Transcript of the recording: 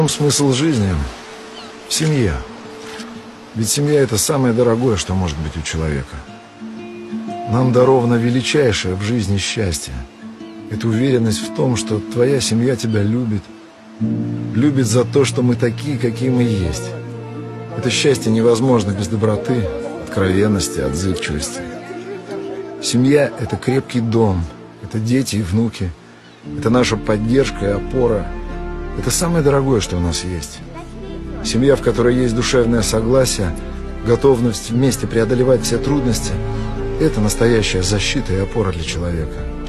Смысл жизни в семье. Ведь семья – это самое дорогое, что может быть у человека. Нам даровано величайшее в жизни счастье. Это уверенность в том, что твоя семья тебя любит. Любит за то, что мы такие, какие мы есть. Это счастье невозможно без доброты, откровенности, отзывчивости. Семья – это крепкий дом, это дети и внуки. Это наша поддержка и опора. Это самое дорогое, что у нас есть. Семья, в которой есть душевное согласие, готовность вместе преодолевать все трудности – это настоящая защита и опора для человека.